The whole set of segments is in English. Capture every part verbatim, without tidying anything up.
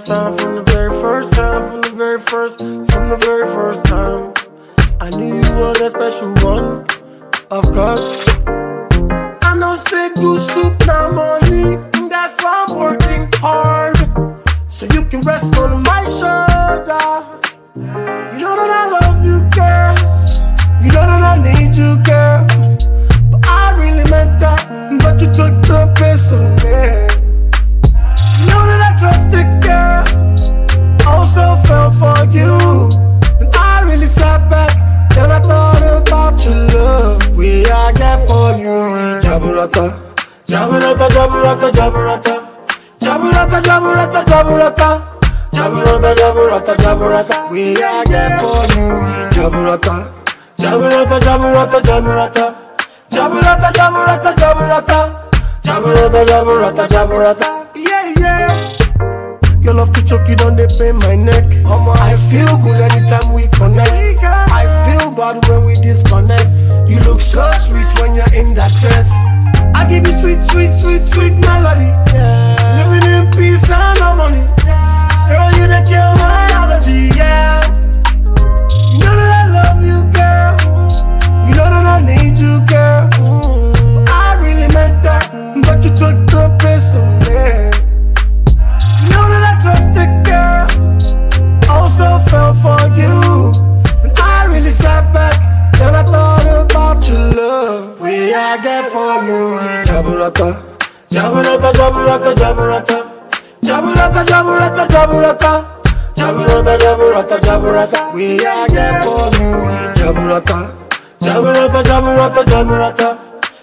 time, from the very first time, from the very first, from the very first time. I knew you were the special one, of course. I know say good soup now money, and that's why I'm working hard, so you can rest on my shoulder. You know that I love you, girl. You know that I need you, girl. But I really meant that, but you took the piss on me. You know that I trusted, girl. Also fell for you, and I really sat back. Then I thought about your love. We I get for you. Jaburata, Jaburata, Jaburata, Jaburata, Jaburata, Jaburata, Jaburata, Jaburata, Jaburata, Jaburata. We I get for you. Jaburata, Jaburata, Jaburata, Jaburata, Jaburata, Jaburata, Jaburata, Jaburata, Jaburata, Jaburata. Yeah, yeah. Your love to choke, you don't they pain my neck. I feel good anytime we connect. I feel bad when we disconnect. You look so sweet when you're in that dress. I give you sweet, sweet, sweet, sweet melody. Yeah. Living in peace and harmony. Yeah. Girl, you the kill my allergy, yeah. You know that I love you, girl. You know that I need you, girl. Mm. I really meant that, but you took the piss on me. You know that I trusted, girl. Also fell for you, and I really sat back. Then I thought about your love. We I get for you. Jaburata, Jaburata, Jaburata, Jaburata, Jaburata, Jaburata, Jaburata, Jaburata, Jaburata, Jaburata. We I get for you. Jaburata, Jaburata, Jaburata, Jaburata,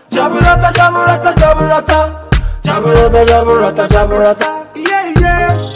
Jaburata, Jaburata, Jaburata, Jaburata, Jaburata, Jaburata. Yeah, yeah.